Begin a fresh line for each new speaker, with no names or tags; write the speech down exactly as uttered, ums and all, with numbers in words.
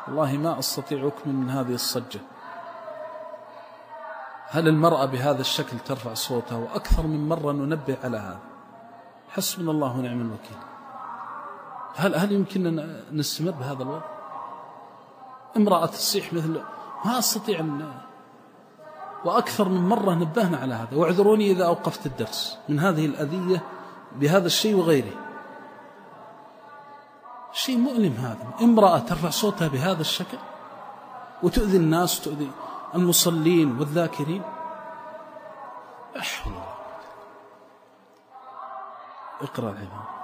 والله ما أستطيع أكمل من هذه الصجة. هل المرأة بهذا الشكل ترفع صوتها؟ وأكثر من مرة ننبه على هذا. حسبنا الله ونعم الوكيل. هل هل يمكننا نستمر بهذا الوضع؟ امرأة تصيح مثل ما أستطيع أن، وأكثر من مرة نبهنا على هذا. واعذروني إذا أوقفت الدرس من هذه الأذية بهذا الشيء وغيره. شيء مؤلم هذا، امرأة ترفع صوتها بهذا الشكل وتؤذي الناس وتؤذي المصلين والذاكرين. أحوال الله. اقرأ العبارة.